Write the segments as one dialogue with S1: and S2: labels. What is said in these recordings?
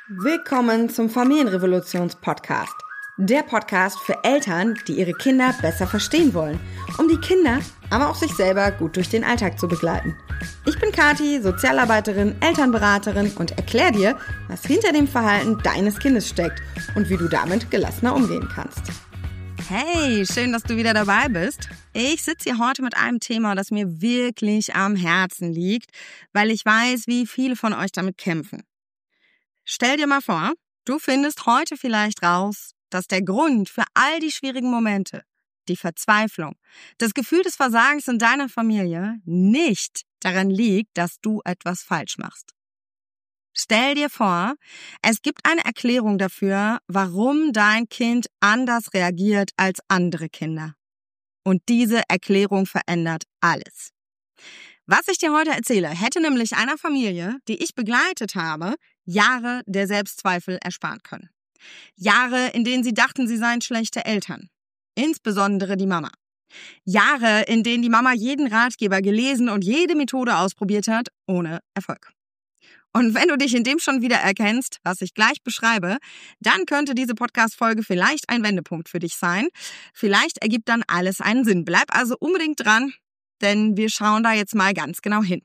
S1: Willkommen zum Familienrevolutions-Podcast. Der Podcast für Eltern, die ihre Kinder besser verstehen wollen, um die Kinder, aber auch sich selber gut durch den Alltag zu begleiten. Ich bin Kathi, Sozialarbeiterin, Elternberaterin und erkläre dir, was hinter dem Verhalten deines Kindes steckt und wie du damit gelassener umgehen kannst.
S2: Hey, schön, dass du wieder dabei bist. Ich sitze hier heute mit einem Thema, das mir wirklich am Herzen liegt, weil ich weiß, wie viele von euch damit kämpfen. Stell dir mal vor, du findest heute vielleicht raus, dass der Grund für all die schwierigen Momente, die Verzweiflung, das Gefühl des Versagens in deiner Familie nicht daran liegt, dass du etwas falsch machst. Stell dir vor, es gibt eine Erklärung dafür, warum dein Kind anders reagiert als andere Kinder. Und diese Erklärung verändert alles. Was ich dir heute erzähle, hätte nämlich einer Familie, die ich begleitet habe, Jahre der Selbstzweifel ersparen können. Jahre, in denen sie dachten, sie seien schlechte Eltern. Insbesondere die Mama. Jahre, in denen die Mama jeden Ratgeber gelesen und jede Methode ausprobiert hat, ohne Erfolg. Und wenn du dich in dem schon wieder erkennst, was ich gleich beschreibe, dann könnte diese Podcast-Folge vielleicht ein Wendepunkt für dich sein. Vielleicht ergibt dann alles einen Sinn. Bleib also unbedingt dran, denn wir schauen da jetzt mal ganz genau hin.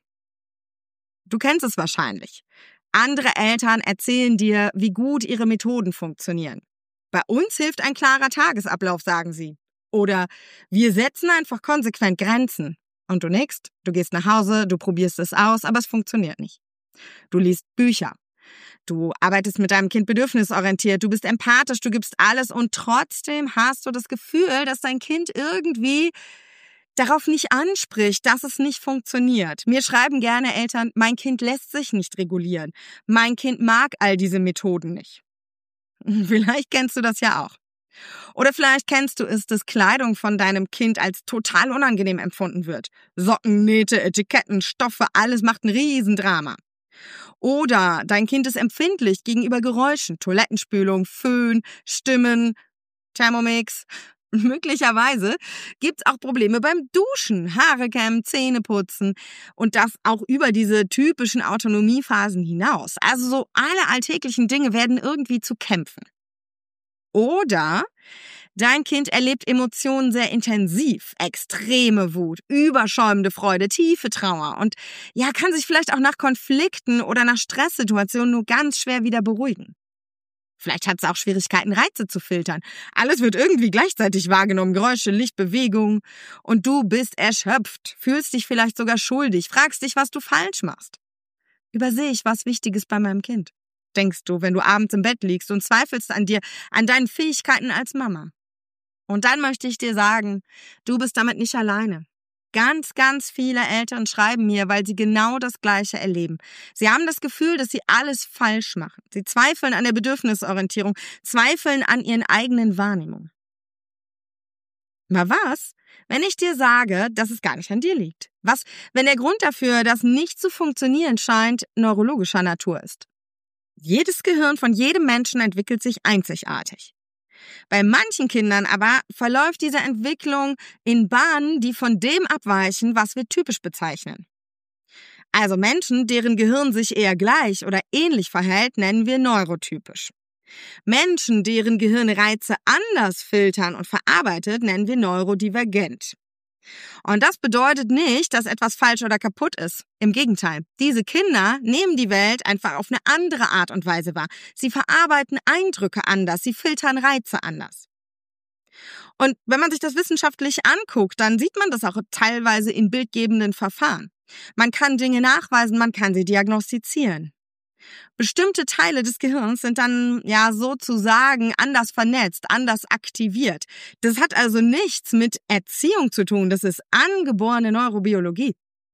S2: Du kennst es wahrscheinlich. Andere Eltern erzählen dir, wie gut ihre Methoden funktionieren. Bei uns hilft ein klarer Tagesablauf, sagen sie. Oder wir setzen einfach konsequent Grenzen. Und du nickst, du gehst nach Hause, du probierst es aus, aber es funktioniert nicht. Du liest Bücher. Du arbeitest mit deinem Kind bedürfnisorientiert, du bist empathisch, du gibst alles und trotzdem hast du das Gefühl, dass dein Kind irgendwie darauf nicht anspricht, dass es nicht funktioniert. Mir schreiben gerne Eltern, mein Kind lässt sich nicht regulieren. Mein Kind mag all diese Methoden nicht. Vielleicht kennst du das ja auch. Oder vielleicht kennst du es, dass Kleidung von deinem Kind als total unangenehm empfunden wird. Socken, Nähte, Etiketten, Stoffe, alles macht ein Riesendrama. Oder dein Kind ist empfindlich gegenüber Geräuschen, Toilettenspülung, Föhn, Stimmen, Thermomix. Möglicherweise gibt's auch Probleme beim Duschen, Haare kämmen, Zähne putzen und das auch über diese typischen Autonomiephasen hinaus. Also so alle alltäglichen Dinge werden irgendwie zu kämpfen. Oder dein Kind erlebt Emotionen sehr intensiv, extreme Wut, überschäumende Freude, tiefe Trauer und ja, kann sich vielleicht auch nach Konflikten oder nach Stresssituationen nur ganz schwer wieder beruhigen. Vielleicht hat es auch Schwierigkeiten, Reize zu filtern. Alles wird irgendwie gleichzeitig wahrgenommen, Geräusche, Licht, Bewegung. Und du bist erschöpft, fühlst dich vielleicht sogar schuldig, fragst dich, was du falsch machst. Übersehe ich was Wichtiges bei meinem Kind? Denkst du, wenn du abends im Bett liegst und zweifelst an dir, an deinen Fähigkeiten als Mama? Und dann möchte ich dir sagen, du bist damit nicht alleine. Ganz, ganz viele Eltern schreiben mir, weil sie genau das Gleiche erleben. Sie haben das Gefühl, dass sie alles falsch machen. Sie zweifeln an der Bedürfnisorientierung, zweifeln an ihren eigenen Wahrnehmungen. Mal was, wenn ich dir sage, dass es gar nicht an dir liegt? Was, wenn der Grund dafür, dass nicht zu funktionieren scheint, neurologischer Natur ist? Jedes Gehirn von jedem Menschen entwickelt sich einzigartig. Bei manchen Kindern aber verläuft diese Entwicklung in Bahnen, die von dem abweichen, was wir typisch bezeichnen. Also Menschen, deren Gehirn sich eher gleich oder ähnlich verhält, nennen wir neurotypisch. Menschen, deren Gehirn Reize anders filtern und verarbeitet, nennen wir neurodivergent. Und das bedeutet nicht, dass etwas falsch oder kaputt ist. Im Gegenteil, diese Kinder nehmen die Welt einfach auf eine andere Art und Weise wahr. Sie verarbeiten Eindrücke anders, sie filtern Reize anders. Und wenn man sich das wissenschaftlich anguckt, dann sieht man das auch teilweise in bildgebenden Verfahren. Man kann Dinge nachweisen, man kann sie diagnostizieren. Bestimmte Teile des Gehirns sind dann ja sozusagen anders vernetzt, anders aktiviert. Das hat also nichts mit Erziehung zu tun, das ist angeborene Neurobiologie.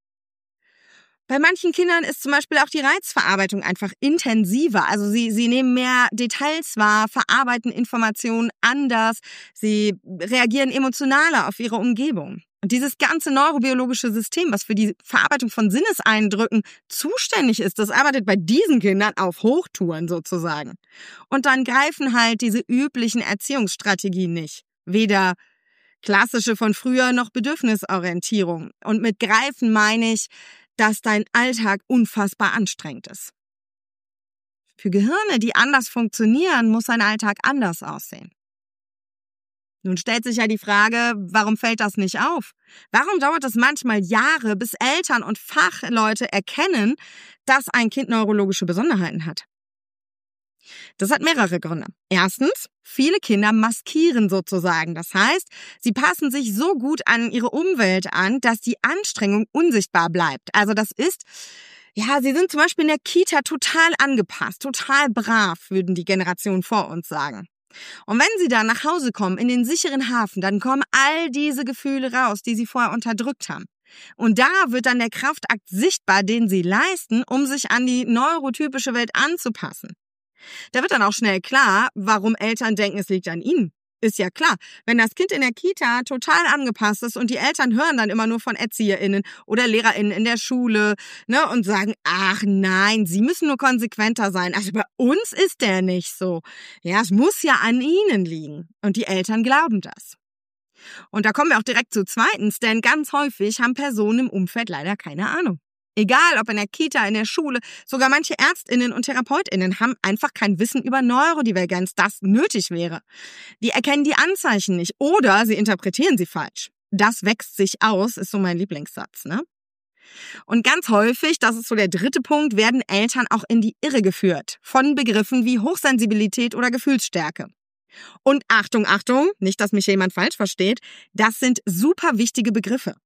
S2: Bei manchen Kindern ist zum Beispiel auch die Reizverarbeitung einfach intensiver. Also sie nehmen mehr Details wahr, verarbeiten Informationen anders, sie reagieren emotionaler auf ihre Umgebung. Und dieses ganze neurobiologische System, was für die Verarbeitung von Sinneseindrücken zuständig ist, das arbeitet bei diesen Kindern auf Hochtouren sozusagen. Und dann greifen halt diese üblichen Erziehungsstrategien nicht. Weder klassische von früher noch Bedürfnisorientierung. Und mit greifen meine ich, dass dein Alltag unfassbar anstrengend ist. Für Gehirne, die anders funktionieren, muss ein Alltag anders aussehen. Nun stellt sich ja die Frage, warum fällt das nicht auf? Warum dauert es manchmal Jahre, bis Eltern und Fachleute erkennen, dass ein Kind neurologische Besonderheiten hat? Das hat mehrere Gründe. Erstens, viele Kinder maskieren sozusagen. Das heißt, sie passen sich so gut an ihre Umwelt an, dass die Anstrengung unsichtbar bleibt. Also das ist, sie sind zum Beispiel in der Kita total angepasst, total brav, würden die Generationen vor uns sagen. Und wenn sie dann nach Hause kommen, in den sicheren Hafen, dann kommen all diese Gefühle raus, die sie vorher unterdrückt haben. Und da wird dann der Kraftakt sichtbar, den sie leisten, um sich an die neurotypische Welt anzupassen. Da wird dann auch schnell klar, warum Eltern denken, es liegt an ihnen. Ist ja klar, wenn das Kind in der Kita total angepasst ist und die Eltern hören dann immer nur von ErzieherInnen oder LehrerInnen in der Schule, und sagen, ach nein, sie müssen nur konsequenter sein. Also bei uns ist der nicht so. Ja, es muss ja an ihnen liegen. Und die Eltern glauben das. Und da kommen wir auch direkt zu zweitens, denn ganz häufig haben Personen im Umfeld leider keine Ahnung. Egal, ob in der Kita, in der Schule, sogar manche ÄrztInnen und TherapeutInnen haben einfach kein Wissen über Neurodivergenz, das nötig wäre. Die erkennen die Anzeichen nicht oder sie interpretieren sie falsch. Das wächst sich aus, ist so mein Lieblingssatz, Und ganz häufig, das ist so der dritte Punkt, werden Eltern auch in die Irre geführt von Begriffen wie Hochsensibilität oder Gefühlsstärke. Und Achtung, Achtung, nicht, dass mich jemand falsch versteht, das sind super wichtige Begriffe.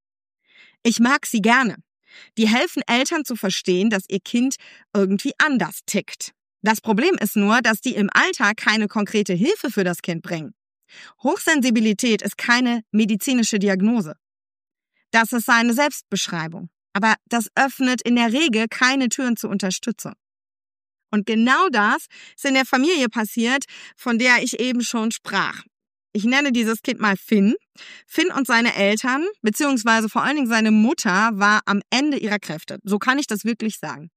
S2: Ich mag sie gerne. Die helfen Eltern zu verstehen, dass ihr Kind irgendwie anders tickt. Das Problem ist nur, dass die im Alltag keine konkrete Hilfe für das Kind bringen. Hochsensibilität ist keine medizinische Diagnose. Das ist eine Selbstbeschreibung. Aber das öffnet in der Regel keine Türen zur Unterstützung. Und genau das ist in der Familie passiert, von der ich eben schon sprach. Ich nenne dieses Kind mal Finn. Finn und seine Eltern, beziehungsweise vor allen Dingen seine Mutter, war am Ende ihrer Kräfte. So kann ich das wirklich sagen.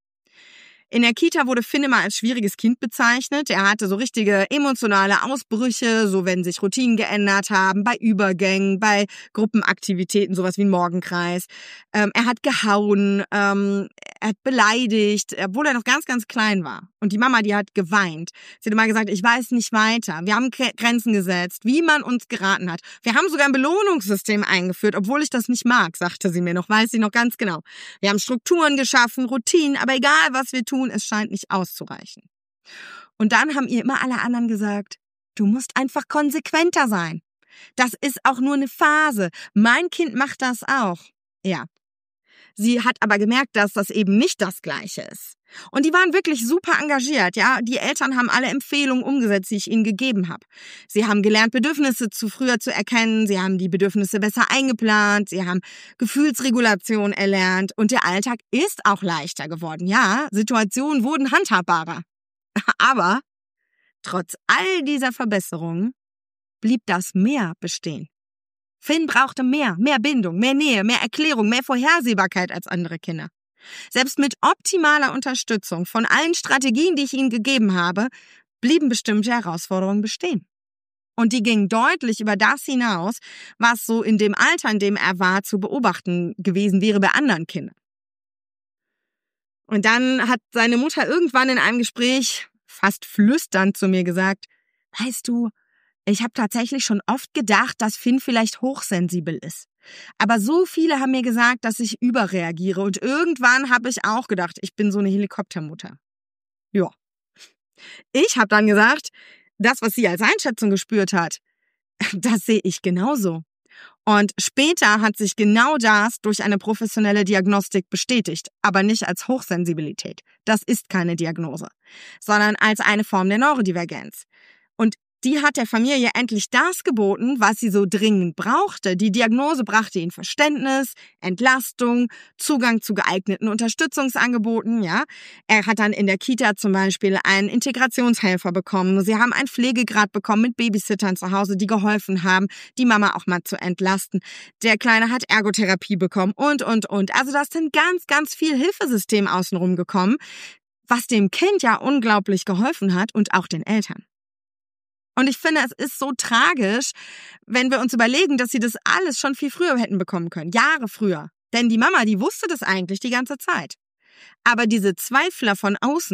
S2: In der Kita wurde Finn immer als schwieriges Kind bezeichnet. Er hatte so richtige emotionale Ausbrüche, so wenn sich Routinen geändert haben, bei Übergängen, bei Gruppenaktivitäten, sowas wie ein Morgenkreis. Er hat gehauen, er hat beleidigt, obwohl er noch ganz, ganz klein war. Und die Mama, die hat geweint. Sie hat immer gesagt, ich weiß nicht weiter. Wir haben Grenzen gesetzt, wie man uns geraten hat. Wir haben sogar ein Belohnungssystem eingeführt, obwohl ich das nicht mag, sagte sie mir noch, weiß sie noch ganz genau. Wir haben Strukturen geschaffen, Routinen, aber egal, was wir tun, es scheint nicht auszureichen. Und dann haben ihr immer alle anderen gesagt, du musst einfach konsequenter sein. Das ist auch nur eine Phase. Mein Kind macht das auch. Ja. Sie hat aber gemerkt, dass das eben nicht das Gleiche ist. Und die waren wirklich super engagiert, ja. Die Eltern haben alle Empfehlungen umgesetzt, die ich ihnen gegeben habe. Sie haben gelernt, Bedürfnisse früher zu erkennen. Sie haben die Bedürfnisse besser eingeplant. Sie haben Gefühlsregulation erlernt. Und der Alltag ist auch leichter geworden, ja. Situationen wurden handhabbarer. Aber trotz all dieser Verbesserungen blieb das Mehr bestehen. Finn brauchte mehr Bindung, mehr Nähe, mehr Erklärung, mehr Vorhersehbarkeit als andere Kinder. Selbst mit optimaler Unterstützung von allen Strategien, die ich ihnen gegeben habe, blieben bestimmte Herausforderungen bestehen. Und die gingen deutlich über das hinaus, was so in dem Alter, in dem er war, zu beobachten gewesen wäre bei anderen Kindern. Und dann hat seine Mutter irgendwann in einem Gespräch fast flüsternd zu mir gesagt, weißt du, ich habe tatsächlich schon oft gedacht, dass Finn vielleicht hochsensibel ist. Aber so viele haben mir gesagt, dass ich überreagiere. Und irgendwann habe ich auch gedacht, ich bin so eine Helikoptermutter. Ja. Ich habe dann gesagt, das, was sie als Einschätzung gespürt hat, das sehe ich genauso. Und später hat sich genau das durch eine professionelle Diagnostik bestätigt, aber nicht als Hochsensibilität. Das ist keine Diagnose, sondern als eine Form der Neurodivergenz. Und die hat der Familie endlich das geboten, was sie so dringend brauchte. Die Diagnose brachte ihnen Verständnis, Entlastung, Zugang zu geeigneten Unterstützungsangeboten, ja. Er hat dann in der Kita zum Beispiel einen Integrationshelfer bekommen. Sie haben einen Pflegegrad bekommen mit Babysittern zu Hause, die geholfen haben, die Mama auch mal zu entlasten. Der Kleine hat Ergotherapie bekommen und. Also da ist dann ganz, ganz viel Hilfesystem außenrum gekommen, was dem Kind ja unglaublich geholfen hat und auch den Eltern. Und ich finde, es ist so tragisch, wenn wir uns überlegen, dass sie das alles schon viel früher hätten bekommen können, Jahre früher. Denn die Mama, die wusste das eigentlich die ganze Zeit. Aber diese Zweifler von außen,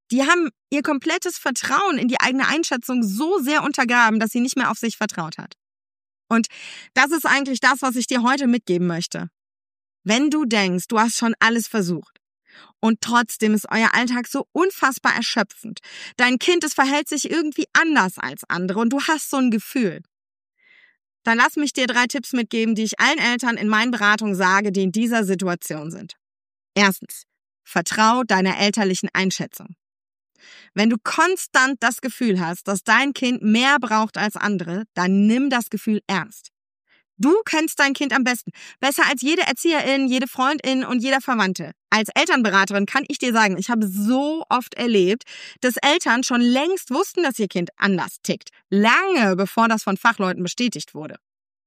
S2: Die haben ihr komplettes Vertrauen in die eigene Einschätzung so sehr untergraben, dass sie nicht mehr auf sich vertraut hat. Und das ist eigentlich das, was ich dir heute mitgeben möchte. Wenn du denkst, du hast schon alles versucht und trotzdem ist euer Alltag so unfassbar erschöpfend, dein Kind, es verhält sich irgendwie anders als andere und du hast so ein Gefühl, dann lass mich dir 3 Tipps mitgeben, die ich allen Eltern in meinen Beratungen sage, die in dieser Situation sind. Erstens, vertrau deiner elterlichen Einschätzung. Wenn du konstant das Gefühl hast, dass dein Kind mehr braucht als andere, dann nimm das Gefühl ernst. Du kennst dein Kind am besten. Besser als jede Erzieherin, jede Freundin und jeder Verwandte. Als Elternberaterin kann ich dir sagen, ich habe so oft erlebt, dass Eltern schon längst wussten, dass ihr Kind anders tickt. Lange bevor das von Fachleuten bestätigt wurde.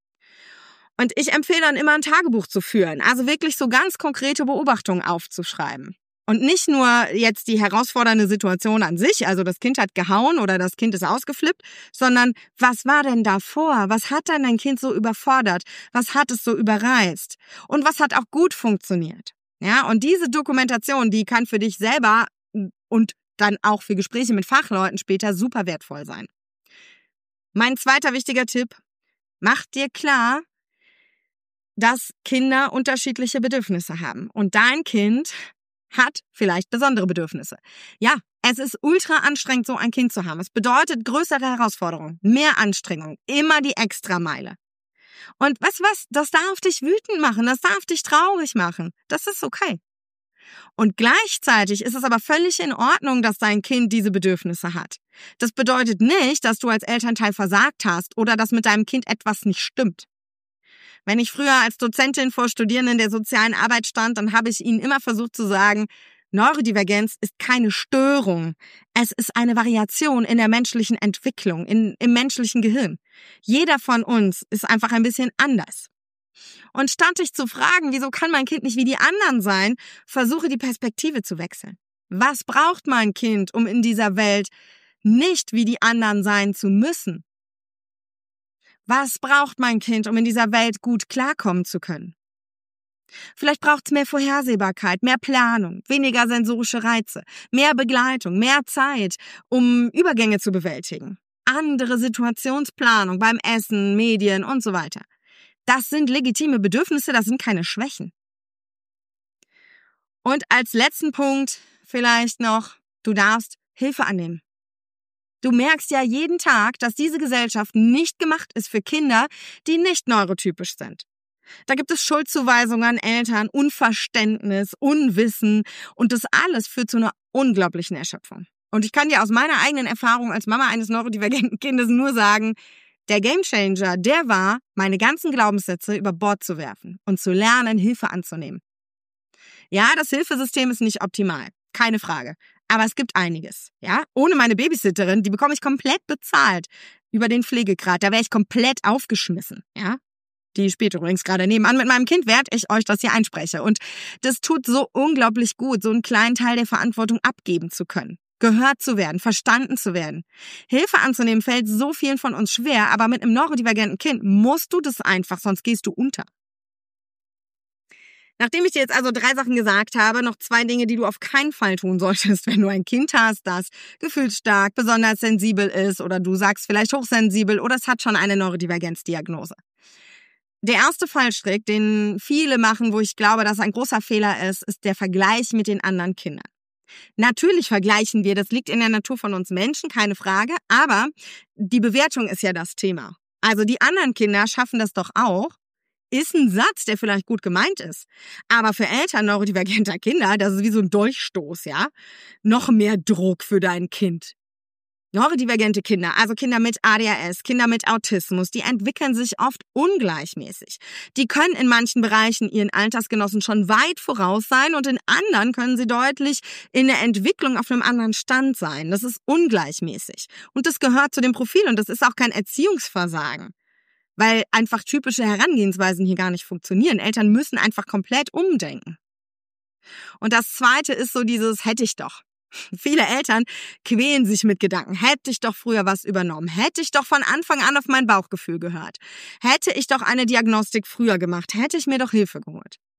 S2: Und ich empfehle dann immer, ein Tagebuch zu führen. Also wirklich so ganz konkrete Beobachtungen aufzuschreiben. Und nicht nur jetzt die herausfordernde Situation an sich, also das Kind hat gehauen oder das Kind ist ausgeflippt, sondern was war denn davor? Was hat denn dein Kind so überfordert? Was hat es so überreizt? Und was hat auch gut funktioniert? Ja, und diese Dokumentation, die kann für dich selber und dann auch für Gespräche mit Fachleuten später super wertvoll sein. Mein zweiter wichtiger Tipp, mach dir klar, dass Kinder unterschiedliche Bedürfnisse haben. Und dein Kind hat vielleicht besondere Bedürfnisse. Ja, es ist ultra anstrengend, so ein Kind zu haben. Es bedeutet größere Herausforderungen, mehr Anstrengung, immer die Extrameile. Und weißt du was? Das darf dich wütend machen, das darf dich traurig machen. Das ist okay. Und gleichzeitig ist es aber völlig in Ordnung, dass dein Kind diese Bedürfnisse hat. Das bedeutet nicht, dass du als Elternteil versagt hast oder dass mit deinem Kind etwas nicht stimmt. Wenn ich früher als Dozentin vor Studierenden der sozialen Arbeit stand, dann habe ich ihnen immer versucht zu sagen, Neurodivergenz ist keine Störung. Es ist eine Variation in der menschlichen Entwicklung, im menschlichen Gehirn. Jeder von uns ist einfach ein bisschen anders. Und statt dich zu fragen, wieso kann mein Kind nicht wie die anderen sein, versuche die Perspektive zu wechseln. Was braucht mein Kind, um in dieser Welt nicht wie die anderen sein zu müssen? Was braucht mein Kind, um in dieser Welt gut klarkommen zu können? Vielleicht braucht es mehr Vorhersehbarkeit, mehr Planung, weniger sensorische Reize, mehr Begleitung, mehr Zeit, um Übergänge zu bewältigen. Andere Situationsplanung beim Essen, Medien und so weiter. Das sind legitime Bedürfnisse, das sind keine Schwächen. Und als letzten Punkt vielleicht noch, du darfst Hilfe annehmen. Du merkst ja jeden Tag, dass diese Gesellschaft nicht gemacht ist für Kinder, die nicht neurotypisch sind. Da gibt es Schuldzuweisungen an Eltern, Unverständnis, Unwissen und das alles führt zu einer unglaublichen Erschöpfung. Und ich kann dir aus meiner eigenen Erfahrung als Mama eines neurodivergenten Kindes nur sagen, der Gamechanger, der war, meine ganzen Glaubenssätze über Bord zu werfen und zu lernen, Hilfe anzunehmen. Ja, das Hilfesystem ist nicht optimal, keine Frage. Aber es gibt einiges, ja. Ohne meine Babysitterin, die bekomme ich komplett bezahlt über den Pflegegrad. Da wäre ich komplett aufgeschmissen, ja. Die spielt übrigens gerade nebenan mit meinem Kind, während ich euch das hier einspreche. Und das tut so unglaublich gut, so einen kleinen Teil der Verantwortung abgeben zu können. Gehört zu werden, verstanden zu werden. Hilfe anzunehmen fällt so vielen von uns schwer, aber mit einem neurodivergenten Kind musst du das einfach, sonst gehst du unter. Nachdem ich dir jetzt also 3 Sachen gesagt habe, noch 2 Dinge, die du auf keinen Fall tun solltest, wenn du ein Kind hast, das gefühlsstark, besonders sensibel ist oder du sagst vielleicht hochsensibel oder es hat schon eine Neurodivergenzdiagnose. Der erste Fallstrick, den viele machen, wo ich glaube, dass ein großer Fehler ist, ist der Vergleich mit den anderen Kindern. Natürlich vergleichen wir, das liegt in der Natur von uns Menschen, keine Frage, aber die Bewertung ist ja das Thema. Also die anderen Kinder schaffen das doch auch. Ist ein Satz, der vielleicht gut gemeint ist. Aber für Eltern neurodivergenter Kinder, das ist wie so ein Dolchstoß, ja? Noch mehr Druck für dein Kind. Neurodivergente Kinder, also Kinder mit ADHS, Kinder mit Autismus, die entwickeln sich oft ungleichmäßig. Die können in manchen Bereichen ihren Altersgenossen schon weit voraus sein und in anderen können sie deutlich in der Entwicklung auf einem anderen Stand sein. Das ist ungleichmäßig. Und das gehört zu dem Profil und das ist auch kein Erziehungsversagen. Weil einfach typische Herangehensweisen hier gar nicht funktionieren. Eltern müssen einfach komplett umdenken. Und das Zweite ist so dieses hätte ich doch. Viele Eltern quälen sich mit Gedanken. Hätte ich doch früher was übernommen. Hätte ich doch von Anfang an auf mein Bauchgefühl gehört. Hätte ich doch eine Diagnostik früher gemacht. Hätte ich mir doch Hilfe geholt.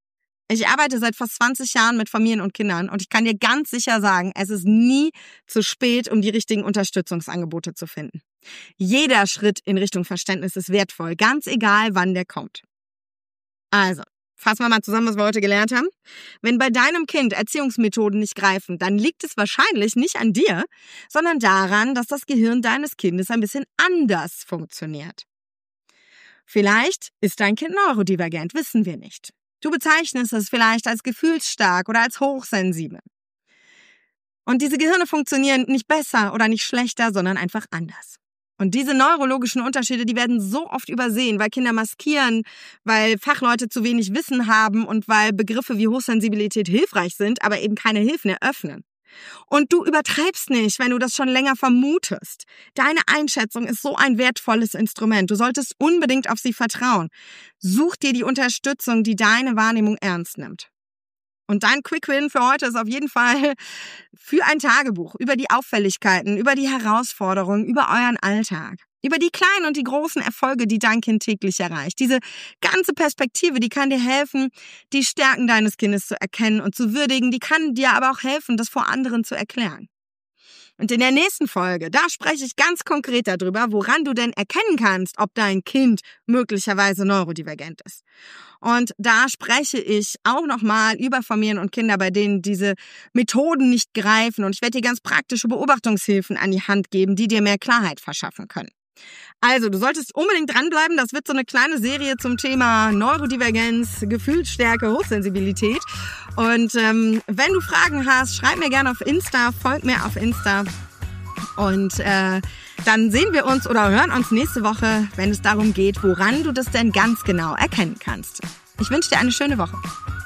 S2: Ich arbeite seit fast 20 Jahren mit Familien und Kindern und ich kann dir ganz sicher sagen, es ist nie zu spät, um die richtigen Unterstützungsangebote zu finden. Jeder Schritt in Richtung Verständnis ist wertvoll, ganz egal, wann der kommt. Also, fassen wir mal zusammen, was wir heute gelernt haben. Wenn bei deinem Kind Erziehungsmethoden nicht greifen, dann liegt es wahrscheinlich nicht an dir, sondern daran, dass das Gehirn deines Kindes ein bisschen anders funktioniert. Vielleicht ist dein Kind neurodivergent, wissen wir nicht. Du bezeichnest es vielleicht als gefühlsstark oder als hochsensibel. Und diese Gehirne funktionieren nicht besser oder nicht schlechter, sondern einfach anders. Und diese neurologischen Unterschiede, die werden so oft übersehen, weil Kinder maskieren, weil Fachleute zu wenig Wissen haben und weil Begriffe wie Hochsensibilität hilfreich sind, aber eben keine Hilfen eröffnen. Und du übertreibst nicht, wenn du das schon länger vermutest. Deine Einschätzung ist so ein wertvolles Instrument. Du solltest unbedingt auf sie vertrauen. Such dir die Unterstützung, die deine Wahrnehmung ernst nimmt. Und dein Quick-Win für heute ist auf jeden Fall für ein Tagebuch über die Auffälligkeiten, über die Herausforderungen, über euren Alltag. Über die kleinen und die großen Erfolge, die dein Kind täglich erreicht. Diese ganze Perspektive, die kann dir helfen, die Stärken deines Kindes zu erkennen und zu würdigen. Die kann dir aber auch helfen, das vor anderen zu erklären. Und in der nächsten Folge, da spreche ich ganz konkret darüber, woran du denn erkennen kannst, ob dein Kind möglicherweise neurodivergent ist. Und da spreche ich auch nochmal über Familien und Kinder, bei denen diese Methoden nicht greifen. Und ich werde dir ganz praktische Beobachtungshilfen an die Hand geben, die dir mehr Klarheit verschaffen können. Also, du solltest unbedingt dranbleiben. Das wird so eine kleine Serie zum Thema Neurodivergenz, Gefühlsstärke, Hochsensibilität. Und wenn du Fragen hast, schreib mir gerne auf Insta, folg mir auf Insta. Und dann sehen wir uns oder hören uns nächste Woche, wenn es darum geht, woran du das denn ganz genau erkennen kannst. Ich wünsche dir eine schöne Woche.